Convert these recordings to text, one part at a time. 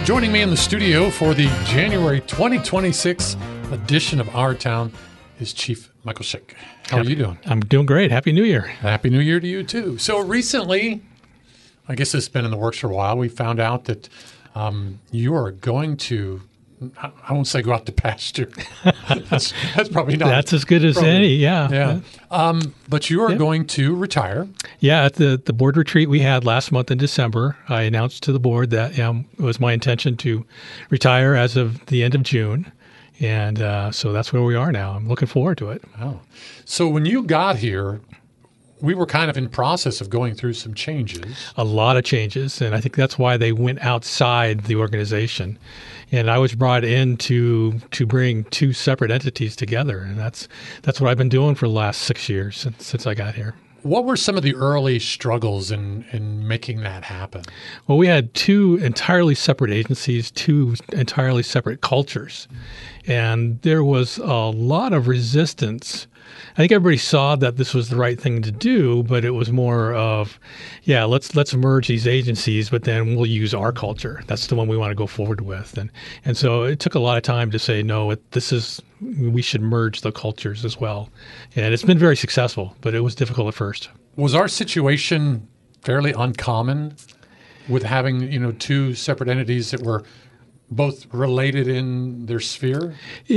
Joining me in the studio for the January 2026 edition of Our Town is Chief Michael Schick. How are you doing? I'm doing great. Happy New Year. Happy New Year to you, too. So recently, I guess it's been in the works for a while, we found out that you are going to, I won't say go out to pasture. that's probably not. That's as good as any, Yeah. But you are going to retire. Yeah, at the board retreat we had last month in December, I announced to the board that it was my intention to retire as of the end of June. And so that's where we are now. I'm looking forward to it. Oh. So when you got here, we were kind of in process of going through some changes. A lot of changes, and I think that's why they went outside the organization. And I was brought in to bring two separate entities together, and that's what I've been doing for the last 6 years since I got here. What were some of the early struggles in making that happen? Well, we had two entirely separate agencies, two entirely separate cultures, and there was a lot of resistance. I think everybody saw that this was the right thing to do, but it was more of, let's merge these agencies, but then we'll use our culture. That's the one we want to go forward with. And so it took a lot of time to say, no, we should merge the cultures as well. And it's been very successful, but it was difficult at first. Was our situation fairly uncommon with having, two separate entities that were both related in their sphere?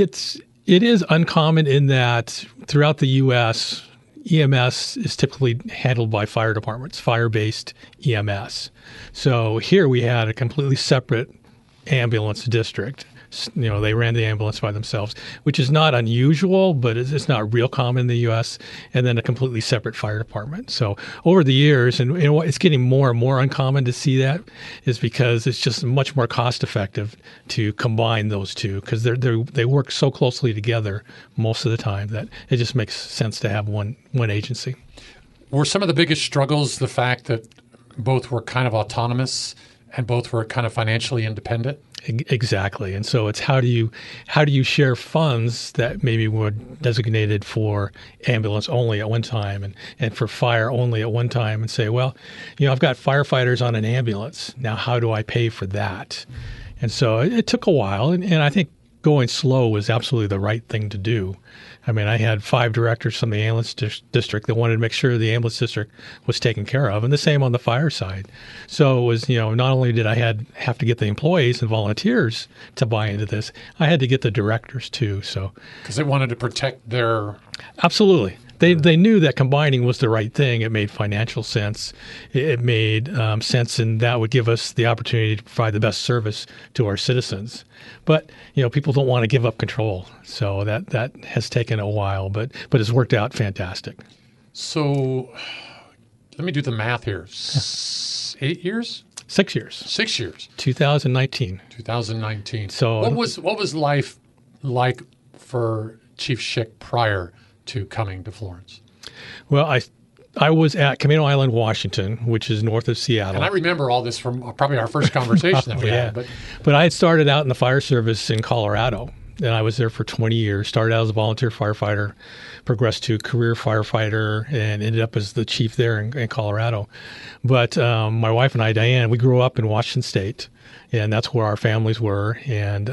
It is uncommon in that throughout the U.S., EMS is typically handled by fire departments, fire-based EMS. So here we had a completely separate ambulance district. They ran the ambulance by themselves, which is not unusual, but it's not real common in the U.S., and then a completely separate fire department. So over the years, and it's getting more and more uncommon to see that, is because it's just much more cost-effective to combine those two because they work so closely together most of the time that it just makes sense to have one agency. Were some of the biggest struggles the fact that both were kind of autonomous and both were kind of financially independent? Exactly. And so it's how do you share funds that maybe were designated for ambulance only at one time and for fire only at one time and say, well, I've got firefighters on an ambulance. Now, how do I pay for that? And so it took a while. And I think going slow was absolutely the right thing to do. I mean, I had 5 directors from the ambulance district that wanted to make sure the ambulance district was taken care of, and the same on the fire side. So it was, not only did I have to get the employees and volunteers to buy into this, I had to get the directors too. So because they wanted to protect their absolutely. They knew that combining was the right thing. It made financial sense. It made sense, and that would give us the opportunity to provide the best service to our citizens. But people don't want to give up control, so that has taken a while, but it's worked out fantastic. So let me do the math here. 8 years? 6 years. 6 years. 2019. 2019. So what was life like for Chief Schick prior to coming to Florence? Well, I was at Camino Island, Washington, which is north of Seattle. And I remember all this from probably our first conversation that we had. But I had started out in the fire service in Colorado, and I was there for 20 years. Started out as a volunteer firefighter, progressed to career firefighter, and ended up as the chief there in Colorado. But my wife and I, Diane, we grew up in Washington State, and that's where our families were. And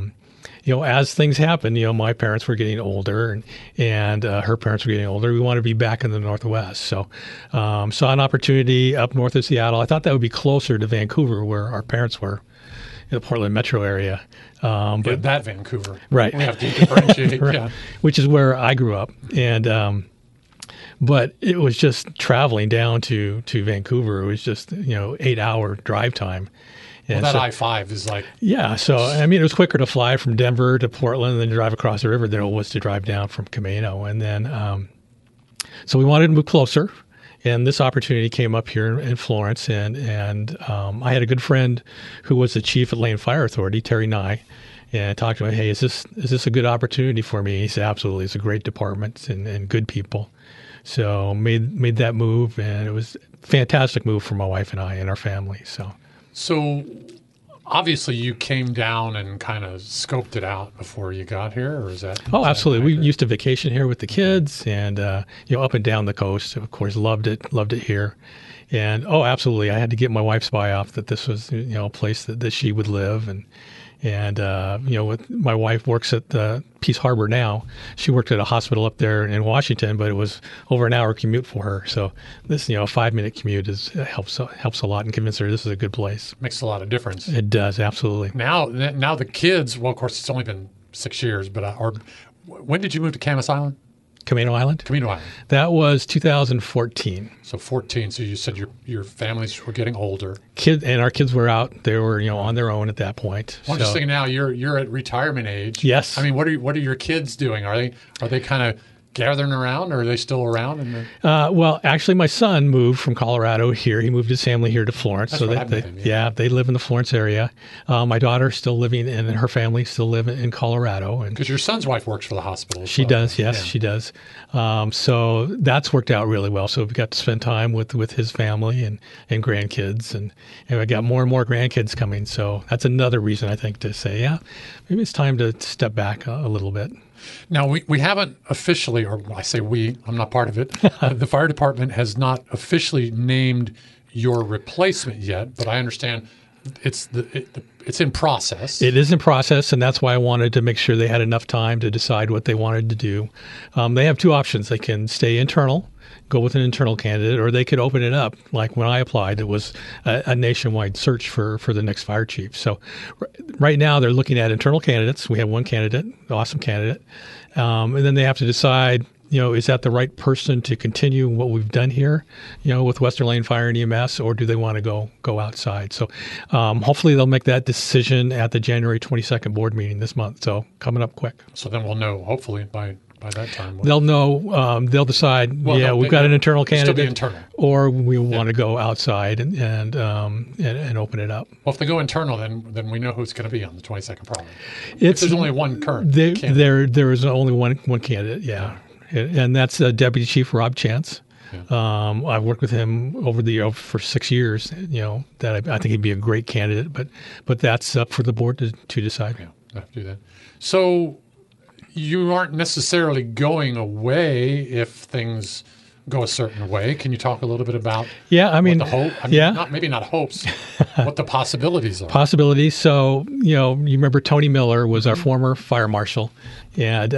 as things happened, my parents were getting older and her parents were getting older. We wanted to be back in the Northwest. So saw an opportunity up north of Seattle. I thought that would be closer to Vancouver, where our parents were, in the Portland metro area. But that Vancouver. Right. We have to differentiate. Right. Yeah. Which is where I grew up. And but it was just traveling down to Vancouver. It was just, 8-hour drive time. And that I-5 is like... Yeah. So, it was quicker to fly from Denver to Portland than to drive across the river than it was to drive down from Camino. And then, so we wanted to move closer. And this opportunity came up here in Florence. And I had a good friend who was the chief at Lane Fire Authority, Terry Nye. And I talked to him, hey, is this a good opportunity for me? He said, absolutely. It's a great department and good people. So made that move. And it was a fantastic move for my wife and I and our family. So obviously you came down and kind of scoped it out before you got here, or is that? Oh, is absolutely. That We accurate? used to vacation here with the kids, and up and down the coast. Of course, loved it here. And absolutely, I had to get my wife's buy off that this was a place that she would live, and with my wife works at Peace Harbor now. She worked at a hospital up there in Washington, but it was over an hour commute for her. So this a 5-minute commute helps a lot and convince her this is a good place. Makes a lot of difference. It does, absolutely. Now the kids. Well, of course, it's only been 6 years, but when did you move to Camas Island? Camino Island. Camino Island. That was 2014. So 14. So you said your families were getting older. Our kids were out. They were on their own at that point. Well, I'm just thinking now you're at retirement age. Yes. I mean, what are your kids doing? Are they kind of gathering around, or are they still around? Well, actually, my son moved from Colorado here. He moved his family here to Florence. That's what happened with him, they live in the Florence area. My daughter's still living, and her family still live in Colorado. And because your son's wife works for the hospital. She does, yes, she does. So that's worked out really well. So we got to spend time with his family and grandkids, and we got more and more grandkids coming. So that's another reason, I think, to say, maybe it's time to step back a little bit. Now, we haven't officially, or I say we, I'm not part of it. The fire department has not officially named your replacement yet, but I understand it's in process. It is in process, and that's why I wanted to make sure they had enough time to decide what they wanted to do. They have two options. They can stay internal, go with an internal candidate, or they could open it up. Like when I applied, it was a nationwide search for the next fire chief. So right now they're looking at internal candidates. We have one candidate, awesome candidate. And then they have to decide, is that the right person to continue what we've done here, with Western Lane Fire and EMS, or do they want to go outside? So hopefully they'll make that decision at the January 22nd board meeting this month. So coming up quick. So then we'll know, hopefully, by that time. They'll know. They'll decide. We've got an internal candidate, still be internal, or we want to go outside and open it up. Well, if they go internal, then we know who's going to be on the 22nd. Probably. If there's only one current. There is only one candidate. Yeah, and that's Deputy Chief Rob Chance. Yeah. I've worked with him for 6 years. That I think he'd be a great candidate, but that's up for the board to decide. Yeah, I have to do that. So you aren't necessarily going away if things go a certain way. Can you talk a little bit about what the hope? Maybe not hopes, what the possibilities are. Possibilities. So, you remember Tony Miller was our former fire marshal, and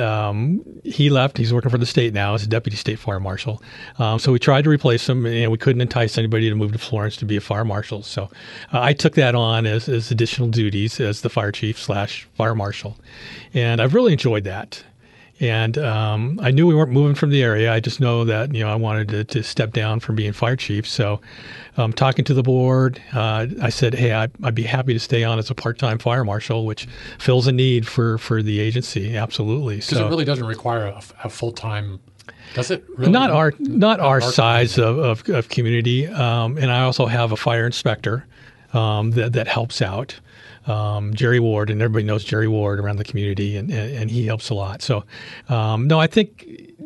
he left. He's working for the state now as a deputy state fire marshal. So we tried to replace him, and we couldn't entice anybody to move to Florence to be a fire marshal. So I took that on as additional duties as the fire chief / fire marshal. And I've really enjoyed that. And I knew we weren't moving from the area. I just know that, I wanted to step down from being fire chief. So talking to the board, I said, hey, I'd be happy to stay on as a part-time fire marshal, which fills a need for the agency. Absolutely. Because it really doesn't require a full-time, does it? Really? Not our size of community. And I also have a fire inspector that helps out. Jerry Ward, and everybody knows Jerry Ward around the community, and he helps a lot. So, no, I think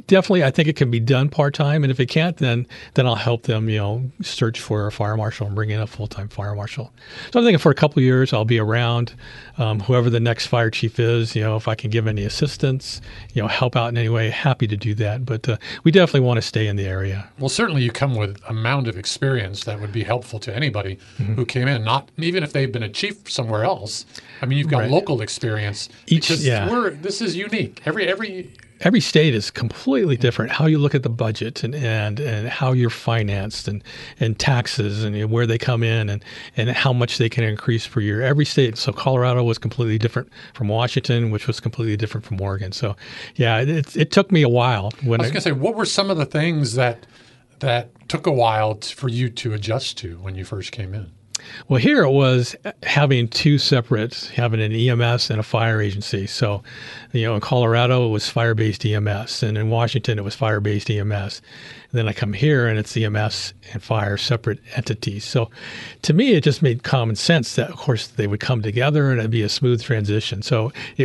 it can be done part-time, and if it can't, then I'll help them, search for a fire marshal and bring in a full-time fire marshal. So I'm thinking for a couple of years, I'll be around, whoever the next fire chief is, if I can give any assistance, help out in any way, happy to do that. But we definitely want to stay in the area. Well, certainly you come with a mound of experience that would be helpful to anybody who came in, not even if they've been a chief somewhere else. I mean, you've got local experience. This is unique. Every state is completely different. How you look at the budget and how you're financed and taxes and where they come in and how much they can increase per year. Every state. So Colorado was completely different from Washington, which was completely different from Oregon. So yeah, it took me a while. I was going to say, what were some of the things that took a while for you to adjust to when you first came in? Well, here it was having having an EMS and a fire agency. So, in Colorado, it was fire-based EMS, and in Washington, it was fire-based EMS. And then I come here, and it's EMS and fire, separate entities. So, to me, it just made common sense that, of course, they would come together, and it'd be a smooth transition. So,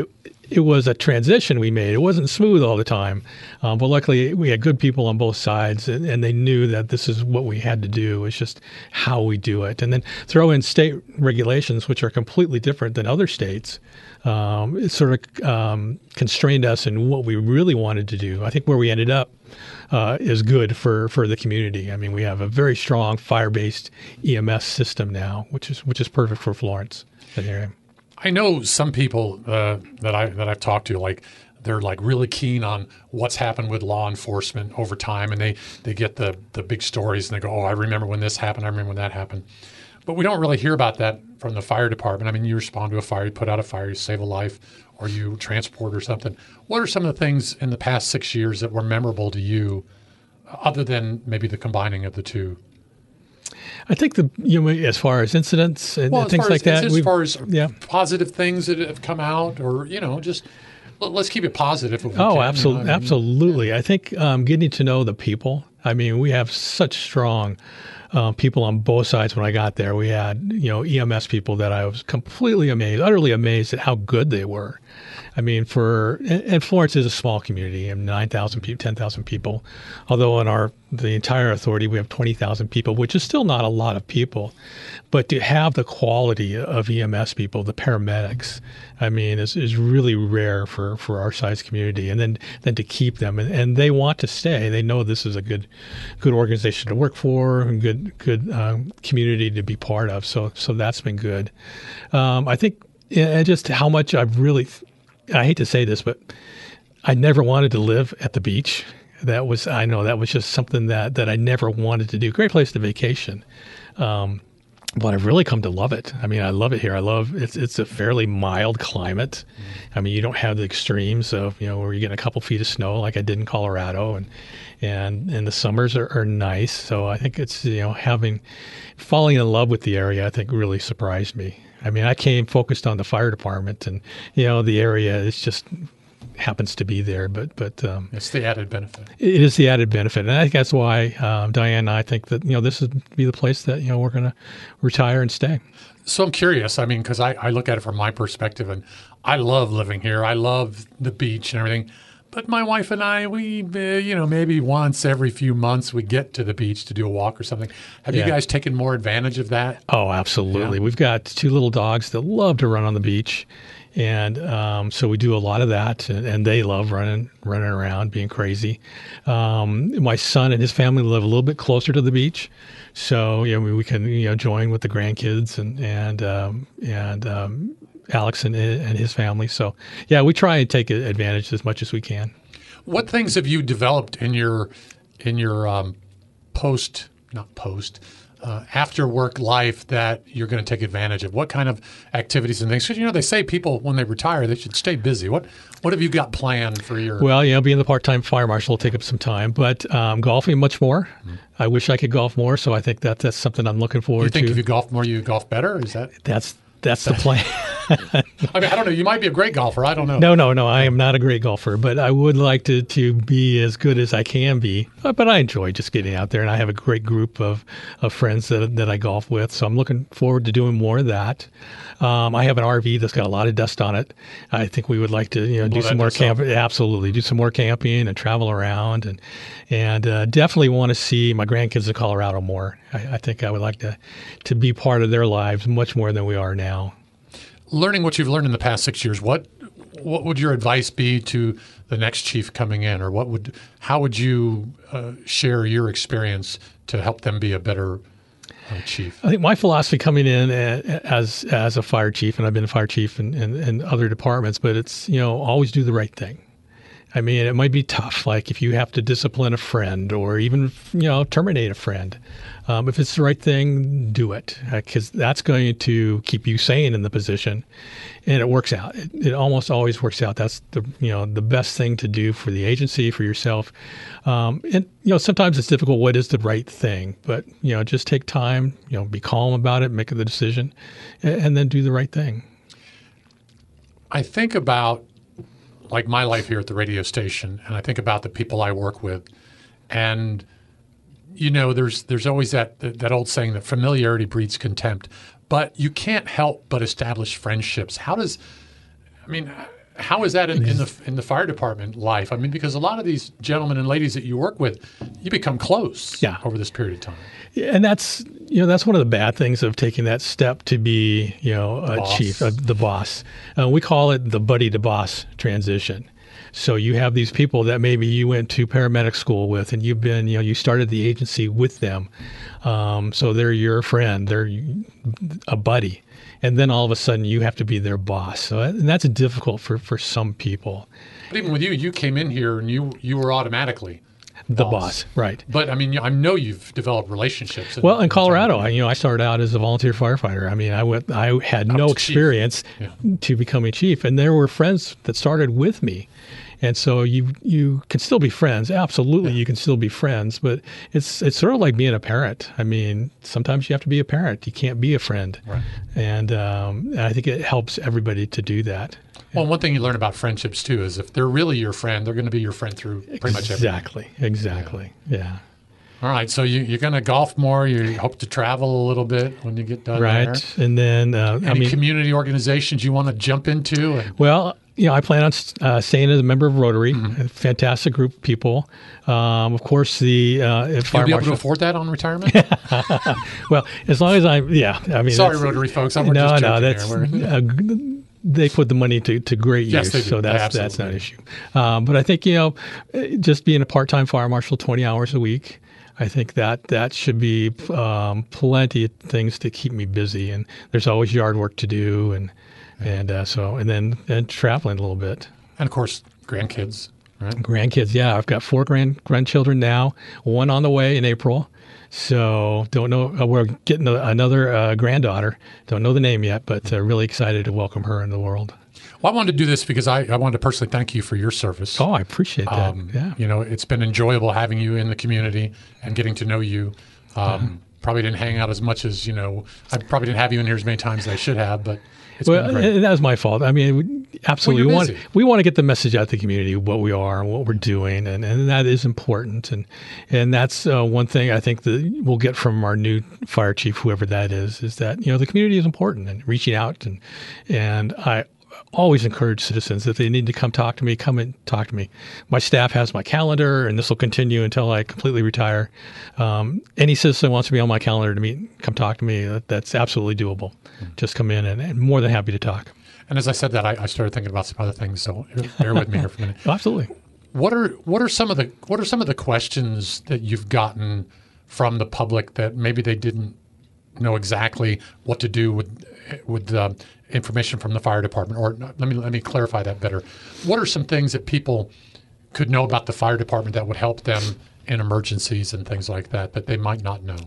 it was a transition we made. It wasn't smooth all the time, but luckily we had good people on both sides, and they knew that this is what we had to do. It's just how we do it. And then throw in state regulations, which are completely different than other states. It sort of constrained us in what we really wanted to do. I think where we ended up is good for the community. I mean, we have a very strong fire-based EMS system now, which is perfect for Florence and area. I know some people that I've talked to, like they're like really keen on what's happened with law enforcement over time, and they get the big stories and they go, oh, I remember when this happened, I remember when that happened. But we don't really hear about that from the fire department. I mean, you respond to a fire, you put out a fire, you save a life, or you transport or something. What are some of the things in the past 6 years that were memorable to you, other than maybe the combining of the two? I think as far as incidents and things like that, as far as positive things that have come out, or just let's keep it positive. If we can, absolutely, absolutely. I think getting to know the people. I mean, we have such strong people on both sides. When I got there, we had EMS people that I was completely amazed, utterly amazed at how good they were. I mean, and Florence is a small community, 9,000 people, 10,000 people. Although in the entire authority we have 20,000 people, which is still not a lot of people. But to have the quality of EMS people, the paramedics, I mean, is really rare for our size community. And then to keep them, and they want to stay. They know this is a good organization to work for, and good community to be part of. So that's been good. I think just how much I've really. I hate to say this, but I never wanted to live at the beach. That was just something that I never wanted to do. Great place to vacation. But I've really come to love it. I mean, I love it here. It's a fairly mild climate. I mean, you don't have the extremes of, where you get a couple feet of snow like I did in Colorado, and the summers are nice. So I think it's, falling in love with the area, I think really surprised me. I mean, I came focused on the fire department, and the area is just happens to be there. But it's the added benefit. It is the added benefit, and I think that's why Diane and I think that this would be the place that we're going to retire and stay. So I'm curious. I mean, because I look at it from my perspective, and I love living here. I love the beach and everything. But my wife and I, we, maybe once every few months we get to the beach to do a walk or something. Have you guys taken more advantage of that? Oh, absolutely. Yeah. We've got 2 little dogs that love to run on the beach. And so we do a lot of that, and they love running around, being crazy. My son and his family live a little bit closer to the beach. So, we can, join with the grandkids and Alex and his family. So, we try and take advantage as much as we can. What things have you developed in your after work life that you're going to take advantage of? What kind of activities and things? Because they say people when they retire they should stay busy. What have you got planned for your? Well, being the part-time fire marshal will take up some time, but golfing much more. Mm-hmm. I wish I could golf more, so I think that's something I'm looking forward to. You think if you golf more, you golf better? Is that? That's the plan. I mean, I don't know. You might be a great golfer. I don't know. No. I am not a great golfer, but I would like to be as good as I can be. But I enjoy just getting out there, and I have a great group of friends that I golf with. So I'm looking forward to doing more of that. I have an RV that's got a lot of dust on it. I think we would like to do some more camping. Absolutely, do some more camping and travel around, and definitely want to see my grandkids in Colorado more. I think I would like to be part of their lives much more than we are now. Learning what you've learned in the past 6 years, what would your advice be to the next chief coming in, or how would you share your experience to help them be a better chief? I think my philosophy coming in as a fire chief, and I've been a fire chief in other departments, but it's always do the right thing. I mean, it might be tough, like if you have to discipline a friend or even, terminate a friend. If it's the right thing, do it, because that's going to keep you sane in the position, and it works out. It almost always works out. That's the best thing to do for the agency, for yourself. And sometimes it's difficult. What is the right thing? But just take time. Be calm about it, make the decision, and then do the right thing. I think about like my life here at the radio station, and I think about the people I work with, and there's always that old saying that familiarity breeds contempt, but you can't help but establish friendships. How is that in the fire department life? I mean, because a lot of these gentlemen and ladies that you work with, you become close over this period of time. And that's one of the bad things of taking that step to be a chief, the boss. We call it the buddy to boss transition. So you have these people that maybe you went to paramedic school with, and you've been, you started the agency with them. So they're your friend, they're a buddy. And then all of a sudden you have to be their boss. So and that's difficult for some people. But even with you came in here and you were automatically the boss, right? But I mean, I know you've developed relationships. In Colorado, I started out as a volunteer firefighter. I mean, I had no experience to becoming chief, and there were friends that started with me. And so you can still be friends. Absolutely, you can still be friends. But it's sort of like being a parent. I mean, sometimes you have to be a parent. You can't be a friend. Right. And I think it helps everybody to do that. Well, one thing you learn about friendships too is if they're really your friend, they're going to be your friend through pretty much everything. Exactly. Yeah. All right. So you're going to golf more. You hope to travel a little bit when you get done. Right. There. And then any community organizations you want to jump into? Well, I plan on staying as a member of Rotary. A fantastic group of people. Of course, the fire marshal. You'll be able to afford that on retirement? Well, as long as sorry, Rotary folks. I'm just joking here. They put the money to great use, so that's not an issue. But I think just being a part-time fire marshal, 20 hours a week, I think that should be plenty of things to keep me busy. And there's always yard work to do, and then traveling a little bit. And of course, grandkids, right? Grandkids, yeah. I've got 4 grandchildren now, 1 on the way in April. So don't know. We're getting another granddaughter. Don't know the name yet, but really excited to welcome her in the world. Well, I wanted to do this because I wanted to personally thank you for your service. Oh, I appreciate that. Yeah. It's been enjoyable having you in the community and getting to know you. Probably didn't hang out as much as, I probably didn't have you in here as many times as I should have, but it's been great. That was my fault. I mean, absolutely. We want to get the message out to the community, what we are and what we're doing, and that is important. And that's one thing I think that we'll get from our new fire chief, whoever that is that, the community is important and reaching out. And I always encourage citizens that they need to come and talk to me. My staff has my calendar, and this will continue until I completely retire. Any citizen wants to be on my calendar to meet, come talk to me. That's absolutely doable. Just come in and more than happy to talk. And as I said that, I started thinking about some other things. So bear with me here for a minute. Absolutely. What are some of the questions that you've gotten from the public that maybe they didn't know exactly what to do with the information from the fire department? Or let me clarify that better. What are some things that people could know about the fire department that would help them in emergencies and things like that they might not know?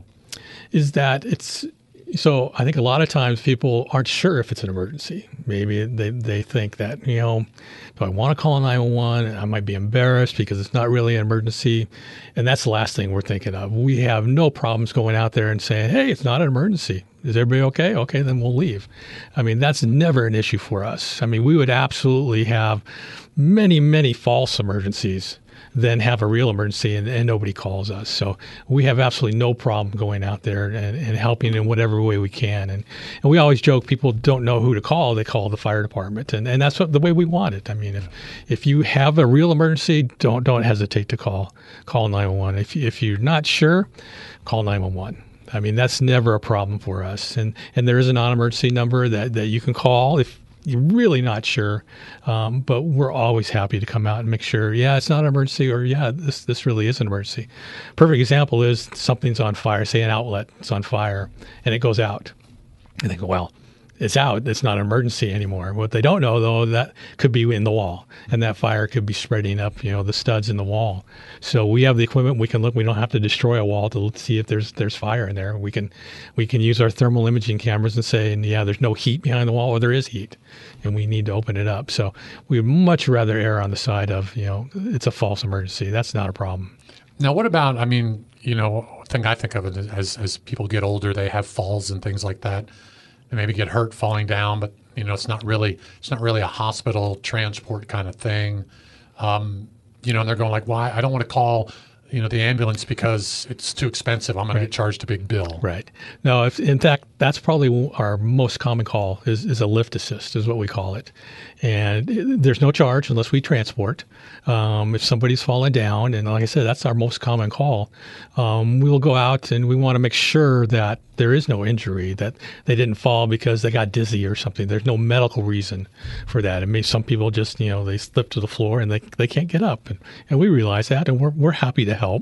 So I think a lot of times people aren't sure if it's an emergency. Maybe they think that, do I want to call 911? I might be embarrassed because it's not really an emergency. And that's the last thing we're thinking of. We have no problems going out there and saying, hey, it's not an emergency. Is everybody okay? Okay, then we'll leave. I mean, that's never an issue for us. I mean, we would absolutely have many, many false emergencies than have a real emergency and nobody calls us. So we have absolutely no problem going out there and helping in whatever way we can. And we always joke people don't know who to call. They call the fire department. And that's the way we want it. I mean, if you have a real emergency, don't hesitate to call 911. If you're not sure, call 911. I mean, that's never a problem for us. And there is a non-emergency number that you can call if you're really not sure, but we're always happy to come out and make sure, it's not an emergency, or this really is an emergency. Perfect example is something's on fire, say an outlet is on fire, and it goes out. And they go, well, it's out. It's not an emergency anymore. What they don't know, though, that could be in the wall, and that fire could be spreading up, the studs in the wall. So we have the equipment. We can look. We don't have to destroy a wall to see if there's fire in there. We can use our thermal imaging cameras and say, there's no heat behind the wall, or there is heat, and we need to open it up. So we'd much rather err on the side of, it's a false emergency. That's not a problem. Now, what about, a thing I think of it as people get older, they have falls and things like that. They maybe get hurt falling down, but it's not really a hospital transport kind of thing. And they're going like, "Why? I don't want to call the ambulance because it's too expensive. I'm going to get charged a big bill. Right. No, in fact, that's probably our most common call is a lift assist is what we call it. And there's no charge unless we transport. If somebody's fallen down, and like I said, that's our most common call, we will go out and we want to make sure that there is no injury, that they didn't fall because they got dizzy or something. There's no medical reason for that. I mean, some people just, they slip to the floor and they can't get up. And we realize that, and we're happy to help.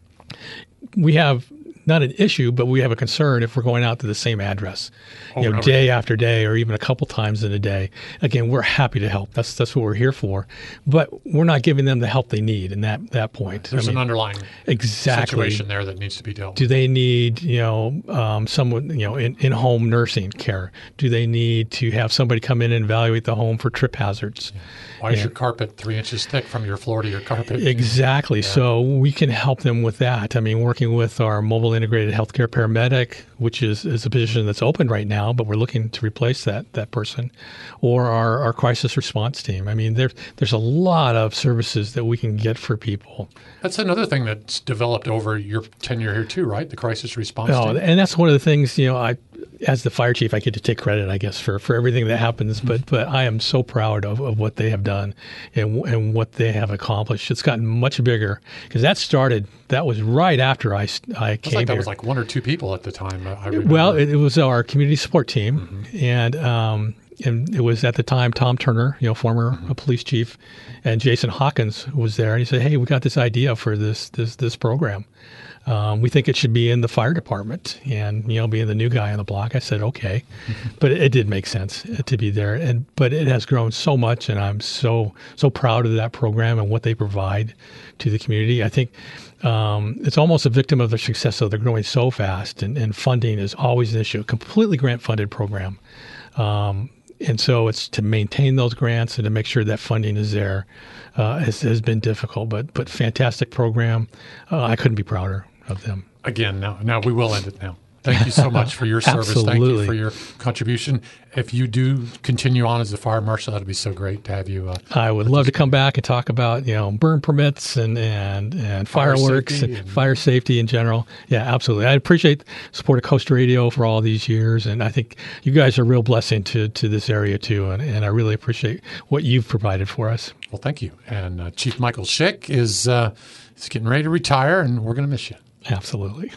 We have not an issue, but we have a concern if we're going out to the same address, day after day, or even a couple times in a day. Again, we're happy to help. That's what we're here for. But we're not giving them the help they need in that point. There's an underlying exactly situation there that needs to be dealt with. Do they need, someone, in-home nursing care? Do they need to have somebody come in and evaluate the home for trip hazards? Yeah. Why is your carpet 3 inches thick from your floor to your carpet? Exactly. Yeah. So we can help them with that. I mean, working with our mobile integrated healthcare paramedic, which is a position that's open right now, but we're looking to replace that person, or our crisis response team. I mean, there's a lot of services that we can get for people. That's another thing that's developed over your tenure here too, right? The crisis response team. And that's one of the things, as the fire chief, I get to take credit, I guess, for everything that happens. But I am so proud of what they have done and what they have accomplished. It's gotten much bigger because that was right after I came here. That was like 1 or 2 people at the time. Well, it was our community support team, and it was at the time Tom Turner, former police chief, and Jason Hawkins was there, and he said, "Hey, we got this idea for this program. We think it should be in the fire department." And being the new guy on the block, I said, "Okay," but it did make sense to be there. But it has grown so much, and I'm so proud of that program and what they provide to the community. I think it's almost a victim of their success. So they're growing so fast, and funding is always an issue. A completely grant-funded program. And so it's to maintain those grants and to make sure that funding is there has been difficult, but fantastic program. I couldn't be prouder of them. Again, now we will end it now. Thank you so much for your service. Absolutely. Thank you for your contribution. If you do continue on as a fire marshal, that'd be so great to have you. I would love to come back and talk about burn permits and fireworks and fire safety in general. Yeah, absolutely. I appreciate the support of Coast Radio for all these years, and I think you guys are a real blessing to this area too. And I really appreciate what you've provided for us. Well, thank you. And Chief Michael Schick is getting ready to retire, and we're going to miss you. Absolutely.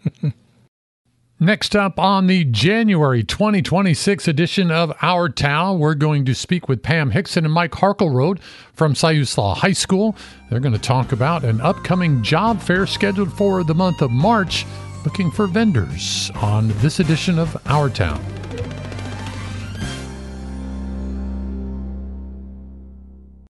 Next up on the January 2026 edition of Our Town, we're going to speak with Pam Hickson and Mike Harkleroad from Siuslaw High School. They're going to talk about an upcoming job fair scheduled for the month of March, looking for vendors on this edition of Our Town.